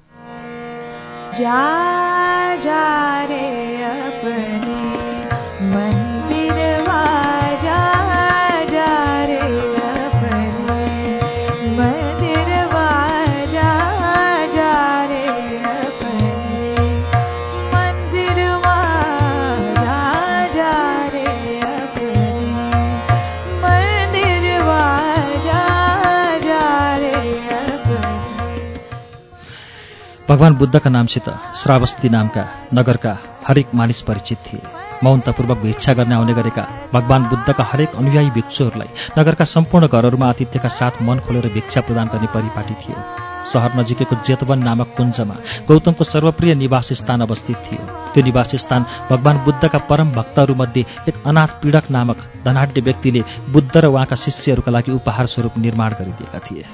जा जा रे अपने मन्दिरवा जा जा रे अपने मन्दिरवा जा जा रे अपने मन्दिरवा जा जा रे अपने मन्दिरवा जा जा रे अपने। भगवान बुद्धका नामसित श्रावस्ती नामका नगरका हरेक मानिस परिचित थिए। मौनतापूर्वक भिक्षा गर्न आउने गरेका भगवान बुद्धका हरेक अनुयायी भिक्षुहरूलाई नगरका सम्पूर्ण घरहरूमा आतिथ्यका साथ मन खोलेर भिक्षा प्रदान गर्ने परिपाटी थियो। शहर नजिकैको जेतवन नामक कुञ्जमा गौतमको सर्वप्रिय निवास स्थान अवस्थित थियो। त्यो निवास स्थान भगवान बुद्धका परम भक्तहरूमध्ये एक अनाथ पीडक नामक धनाढ्य व्यक्तिले बुद्ध र उहाँका शिष्यहरूका लागि उपहार स्वरूप निर्माण गरिदिएका थिए।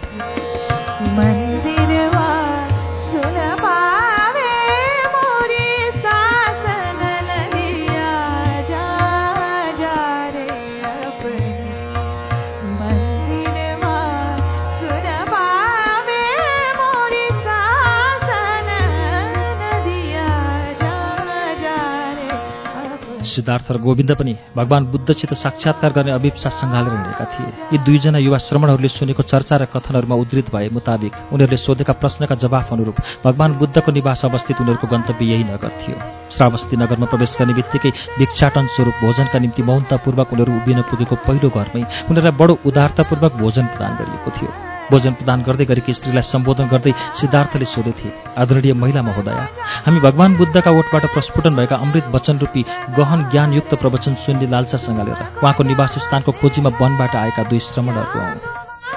सिद्धार्थ र गोविन्द पनि भगवान बुद्धसित साक्षात्कार गर्ने अभिप्सा सङ्घालेर हिँडेका थिए। यी दुईजना युवा श्रमणहरूले सुनेको चर्चा र कथनहरूमा उद्धृत भए मुताबिक उनीहरूले सोधेका प्रश्नका जवाफ अनुरूप भगवान बुद्धको निवास अवस्थित उनीहरूको गन्तव्य यही नगर थियो। श्रावस्ती नगरमा प्रवेश गर्ने बित्तिकै भिक्षाटन स्वरूप भोजनका निम्ति मौनतापूर्वक उनीहरू उभिन पुगेको पहिलो घरमै उनीहरूलाई बडो उदारतापूर्वक भोजन प्रदान गरिएको थियो। भोजन प्रदान गर्दै गरेकी स्त्रीलाई सम्बोधन गर्दै सिद्धार्थले सोधेथे, आदरणीय महिला महोदया, हामी भगवान बुद्धका ओठबाट प्रस्फुटन भएका अमृत वचन रूपी गहन ज्ञानयुक्त प्रवचन सुन्ने लालसासँग लिएर उहाँको निवास स्थानको खोजीमा वनबाट आएका दुई श्रमणहरू हौँ।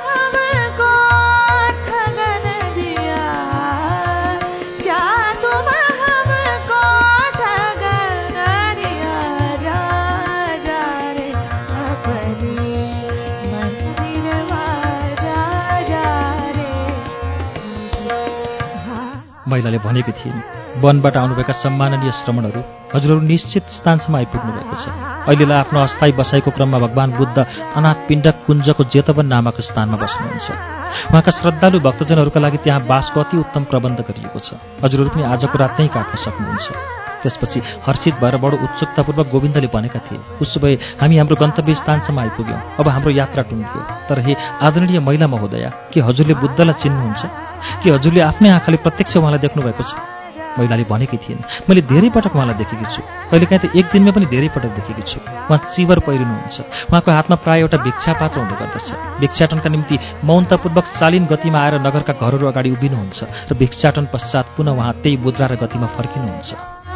महिलाले भनेकी थिइन्, वनबाट आउनुभएका सम्माननीय श्रमणहरू, हजुरहरू निश्चित स्थानसम्म आइपुग्नु भएको छ। अहिलेलाई आफ्नो अस्थायी बसाइको क्रममा भगवान बुद्ध अनाथ पिण्डक कुञ्जको जेतवन नामक स्थानमा बस्नुहुन्छ। उहाँका श्रद्धालु भक्तजनहरूका लागि त्यहाँ बासको अति उत्तम प्रबन्ध गरिएको छ। हजुरहरू पनि आजको रात नै काट्न सक्नुहुन्छ। त्यसपछि हर्षित भएर बडो उत्सुकतापूर्वक गोविन्दले भनेका थिए, उसो भए हामी हाम्रो गन्तव्य स्थानसम्म आइपुग्यौँ, अब हाम्रो यात्रा टुङ्ग्यो। तर हे आदरणीय महिला महोदया, के हजुरले बुद्धलाई चिन्नुहुन्छ? के हजुरले आफ्नै आँखाले प्रत्यक्ष उहाँलाई देख्नु भएको छ? महिलाले भनेकी थिइन्, मैले धेरै पटक उहाँलाई देखेकी छु, कहिलेकाहीँ त एक दिनमा पनि धेरै पटक देखेकी छु। उहाँ चिवर पहिरिनुहुन्छ, उहाँको हातमा प्राय एउटा भिक्षा पात्र हुने गर्दछ। भिक्षाटनका निम्ति मौनतापूर्वक शालीन गतिमा आएर नगरका घरहरू अगाडि उभिनुहुन्छ र भिक्षाटन पश्चात पुनः उहाँ त्यही मुद्रा र गतिमा फर्किनुहुन्छ।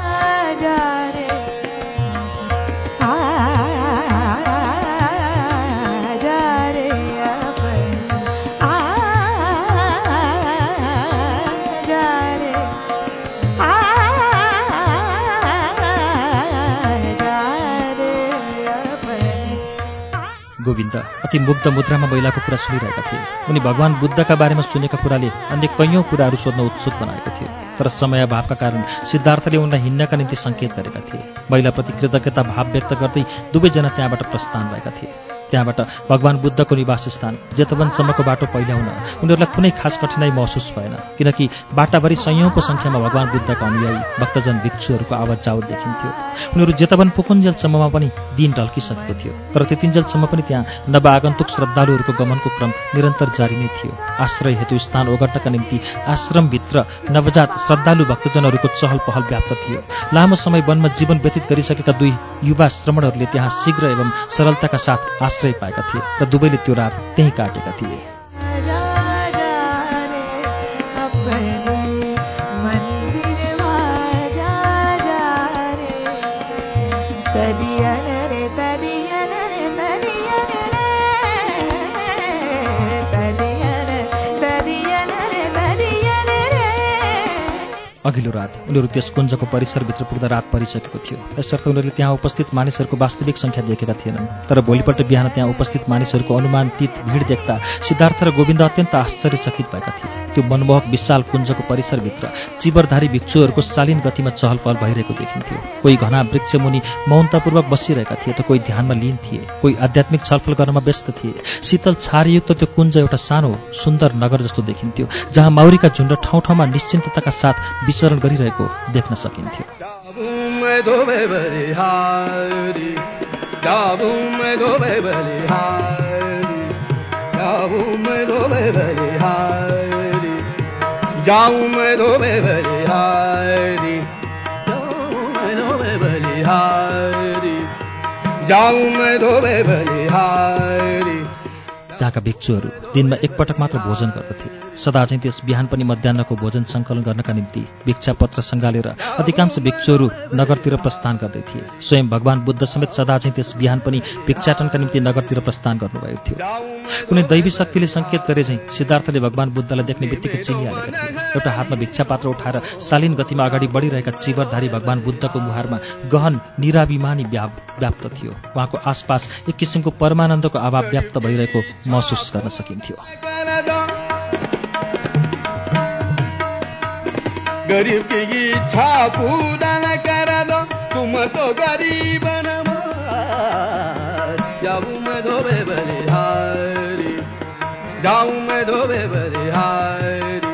गोविन्द अति मुग्ध मुद्रामा महिलाको कुरा सुनिरहेका थिए। उनी भगवान बुद्धका बारेमा सुनेका कुराले अन्य कैयौँ कुराहरू सोध्न उत्सुक बनाएको थियो। तर समयाभावका कारण सिद्धार्थले उनलाई हिँड्नका निम्ति सङ्केत गरेका थिए। महिलाप्रति कृतज्ञता भाव व्यक्त गर्दै दुवैजना त्यहाँबाट प्रस्थान भएका थिए। त्यहाँबाट भगवान बुद्धको निवास स्थान जेतवनसम्मको बाटो पहिल्याउन उनीहरूलाई कुनै खास कठिनाई महसुस भएन, किनकि बाटाभरि सयौँको सङ्ख्यामा भगवान बुद्धका अनुयायी भक्तजन भिक्षुहरूको आवत जावत देखिन्थ्यो। उनीहरू जेतवन पुकुन्जेलसम्ममा पनि दिन ढल्किसकेको थियो, तर त्यतिन्जेलसम्म पनि त्यहाँ नवआगन्तुक श्रद्धालुहरूको गमनको क्रम निरन्तर जारी नै थियो। आश्रय हेतु स्थान ओगट्नका निम्ति आश्रमभित्र नवजात श्रद्धालु भक्तजनहरूको चहल पहल व्याप्त थियो। लामो समय वनमा जीवन व्यतीत गरिसकेका दुई युवा श्रमणहरूले त्यहाँ शीघ्र एवं सरलताका साथ आश्रय पाएका थिए र दुवैले त्यो रात त्यहीँ काटेका थिए। अघिल्लो रात उनीहरू त्यस कुञ्जको परिसरभित्र पुग्दा रात परिसकेको थियो। यसर्थ उनीहरूले त्यहाँ उपस्थित मानिसहरूको वास्तविक सङ्ख्या देखेका थिएनन्। तर भोलिपल्ट बिहान त्यहाँ उपस्थित मानिसहरूको अनुमानित भिड देख्दा सिद्धार्थ र गोविन्द अत्यन्त आश्चर्यचकित भएका थिए। त्यो मनमोहक विशाल कुञ्जको परिसरभित्र चिबरधारी भिक्षुहरूको शालीन गतिमा चहल पहल भइरहेको देखिन्थ्यो। कोही घना वृक्षमुनि मौनतापूर्वक बसिरहेका थिए त कोही ध्यानमा लीन थिए, कोही आध्यात्मिक छलफल गर्नमा व्यस्त थिए। शीतल छारीयुक्त त्यो कुञ्ज एउटा सानो सुन्दर नगर जस्तो देखिन्थ्यो, जहाँ माउरीका झुण्ड ठाउँ ठाउँमा निश्चिन्तताका साथ विचरण गरिरहेको देख्न सकिन्थ्यो। त्यहाँका भिक्षुहरू दिनमा एकपटक मात्र भोजन गर्दथे। सदा चाहिँ त्यस बिहान पनि मध्याह्नको भोजन सङ्कलन गर्नका निम्ति भिक्षा पत्र सङ्गालेर अधिकांश भिक्षुहरू नगरतिर प्रस्थान गर्दै थिए। स्वयं भगवान बुद्ध समेत सदा चाहिँ त्यस बिहान पनि भिक्षाटनका निम्ति नगरतिर प्रस्थान गर्नुभएको थियो। कुनै दैवी शक्तिले सङ्केत गरे चाहिँ सिद्धार्थले भगवान बुद्धलाई देख्ने बित्तिकै चिनिहालेका थिए। एउटा हातमा भिक्षा पात्र उठाएर शालीन गतिमा अगाडि बढिरहेका चिवरधारी भगवान बुद्धको मुहारमा गहन निराभिमानी व्याप्त थियो। उहाँको आसपास एक किसिमको परमानन्दको अभाव व्याप्त भइरहेको महसुस गर्न सकिन्थ्यो। गरीब की इच्छा पूरा न करा दो तुम तो गरीब जाऊं मैं धोबे बलिहारी जाऊं मैं धोबे बलिहारी।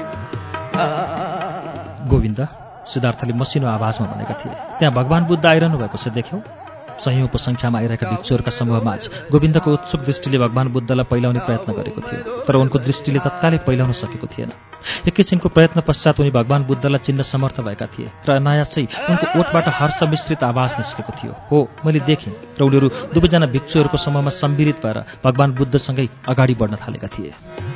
गोविन्द, सिद्धार्थले मसिनो आवाजमा भनेका थिए। त्यहाँ भगवान बुद्ध आइरहनु भएको छ, देख्यौ? सयौंको संख्यामा आइरहेका भिक्षुहरूका समूहमाझ गोविन्दको उत्सुक दृष्टिले भगवान बुद्धलाई पहिलाउने प्रयत्न गरेको थियो, तर उनको दृष्टिले तत्कालै पहिलाउन सकेको थिएन। एकैछिनको प्रयत्न पश्चात उनी भगवान बुद्धलाई चिन्न समर्थ भएका थिए र अनायासै उनको ओठबाट हर्ष मिश्रित आवाज निस्केको थियो। हो, मैले देखेँ। र उनीहरू दुवैजना भिक्षुहरूको समूहमा सम्मिलित भएर भगवान बुद्धसँगै अगाडि बढ्न थालेका थिए।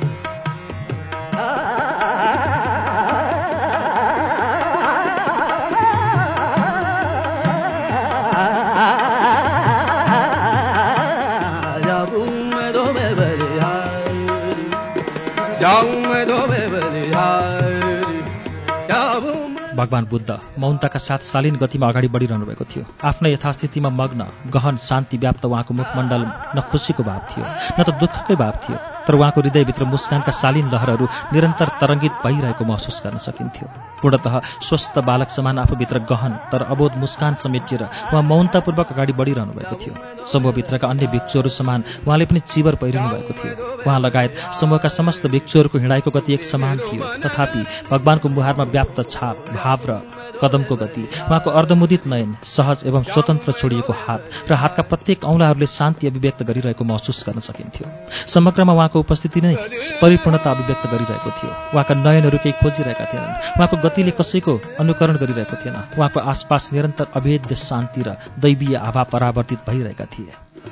भगवान बुद्ध मौनताका साथ शालीन गतिमा अगाडि बढिरहनु भएको थियो। आफ्नो यथास्थितिमा मग्न गहन शान्ति व्याप्त उहाँको मुखमण्डल न खुसीको भाव थियो न त दुःखकै भाव थियो, तर उहाँको हृदयभित्र मुस्कानका शालीन लहरहरू निरन्तर तरङ्गित भइरहेको महसुस गर्न सकिन्थ्यो। पूर्णतः स्वस्थ बालक समान आफूभित्र गहन तर अबोध मुस्कान समेटिएर उहाँ मौनतापूर्वक अगाडि बढिरहनु भएको थियो। समूहभित्रका अन्य भिक्षुहरू समान उहाँले पनि चिवर पहिरिनु भएको थियो। उहाँ लगायत समूहका समस्त भिक्षुहरूको हिँडाइको गति एक समान थियो, तथापि भगवानको मुहारमा व्याप्त छाप, भाव र कदमको गति, उहाँको अर्धमुदित नयन, सहज एवं स्वतन्त्र छोडिएको हात र हातका प्रत्येक औँलाहरूले शान्ति अभिव्यक्त गरिरहेको महसुस गर्न सकिन्थ्यो। समग्रमा उहाँको उपस्थिति नै परिपूर्णता अभिव्यक्त गरिरहेको थियो। उहाँका नयनहरू केही खोजिरहेका थिएनन्, उहाँको गतिले कसैको अनुकरण गरिरहेको थिएन। उहाँको आसपास निरन्तर अभेद्य शान्ति र दैवीय आभा परावर्तित भइरहेका थिए।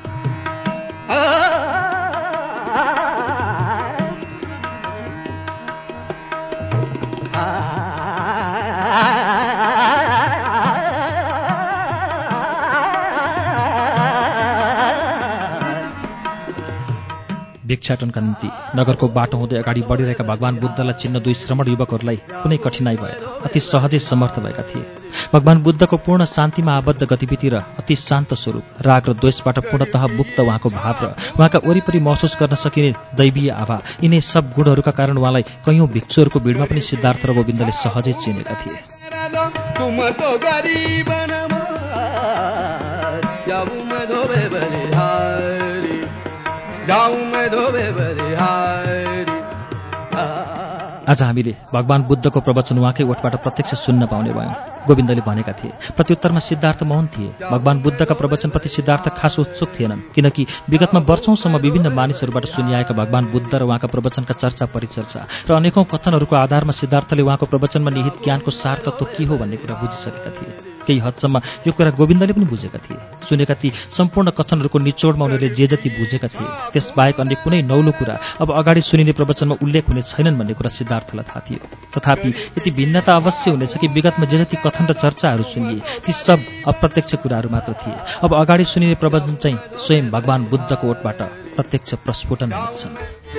भिक्षाटनका निम्ति नगरको बाटो हुँदै अगाडि बढिरहेका भगवान बुद्धलाई चिन्न दुई श्रमण युवकहरूलाई कुनै कठिनाई भएन, अति सहजै समर्थ भएका थिए। भगवान बुद्धको पूर्ण शान्तिमा आबद्ध गतिविधि र अति शान्त स्वरूप, राग र द्वेषबाट पूर्णतः मुक्त उहाँको भाव र उहाँका वरिपरि महसुस गर्न सकिने दैवीय आभा, यिनै सब गुणहरूका कारण उहाँलाई कैयौं भिक्षुहरूको भिडमा पनि सिद्धार्थ र गोविन्दले सहजै चिनेका थिए। आज हामीले भगवान बुद्धको प्रवचन उहाँकै ओठबाट प्रत्यक्ष सुन्न पाउने भयौँ। गोविन्दले भनेका थिए। प्रत्युत्तरमा सिद्धार्थ मौन थिए। भगवान बुद्धका प्रवचनप्रति सिद्धार्थ खास उत्सुक थिएनन्, किनकि विगतमा वर्षौंसम्म विभिन्न मानिसहरूबाट सुनिआएका भगवान बुद्ध र उहाँका प्रवचनका चर्चा परिचर्चा र अनेकौं कथनहरूको आधारमा सिद्धार्थले उहाँको प्रवचनमा निहित ज्ञानको सार तत्त्व के हो भन्ने कुरा बुझिसकेका थिए। केही हदसम्म यो कुरा गोविन्दले पनि बुझेका थिए। सुनेका ती सम्पूर्ण कथनहरूको निचोडमा उनीहरूले जे जति बुझेका थिए त्यसबाहेक अन्य कुनै नौलो कुरा अब अगाडि सुनिने प्रवचनमा उल्लेख हुने छैनन् भन्ने कुरा सिद्धार्थलाई थाहा थियो। तथापि यति भिन्नता अवश्य हुनेछ कि विगतमा जे जति कथन र चर्चाहरू सुनिए ती सब अप्रत्यक्ष कुराहरू मात्र थिए। अब अगाडि सुनिने प्रवचन चाहिँ स्वयं भगवान बुद्धको ओठबाट प्रत्यक्ष प्रस्फुटन हुनेछन्।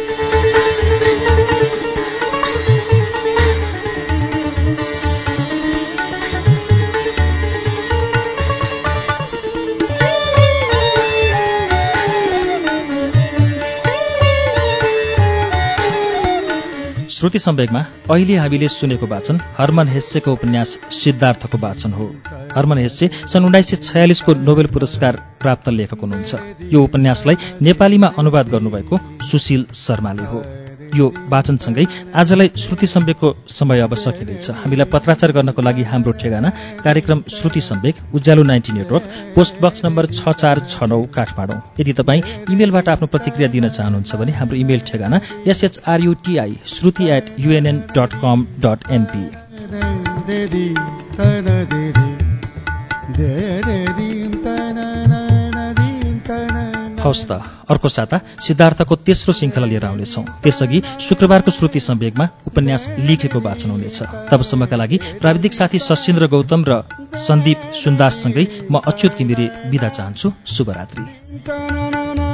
श्रुति सम्वेकमा अहिले हामीले सुनेको वाचन हर्मन हेस्सेको उपन्यास सिद्धार्थको वाचन हो। हर्मन हेस्से सन् उन्नाइस सय छयालिसको नोबेल पुरस्कार प्राप्त लेखक हुनुहुन्छ। यो उपन्यासलाई नेपालीमा अनुवाद गर्नुभएको सुशील शर्माले हो। यो वाचनसँगै आजलाई श्रुति सम्वेकको समय अब सकिँदैछ। हामीलाई पत्राचार गर्नको लागि हाम्रो ठेगाना कार्यक्रम Shruti Samvek, Ujyaalo ninety network, post box number छ चार छ नौ काठमाडौँ। यदि तपाईँ इमेलबाट आफ्नो प्रतिक्रिया दिन चाहनुहुन्छ भने हाम्रो इमेल ठेगाना S H R U T I Shruti at U N N dot com dot N P. हवस् हवस् त, अर्को साता सिद्धार्थको तेस्रो श्रृङ्खला लिएर आउनेछौँ। त्यसअघि शुक्रबारको श्रुति सम्वेगमा उपन्यास लिखेको वाचन हुनेछ। तबसम्मका लागि प्राविधिक साथी सशिन्द्र गौतम र सन्दीप सुन्दाससँगै म अच्युत घिमिरे बिदा चाहन्छु। शुभरात्रि।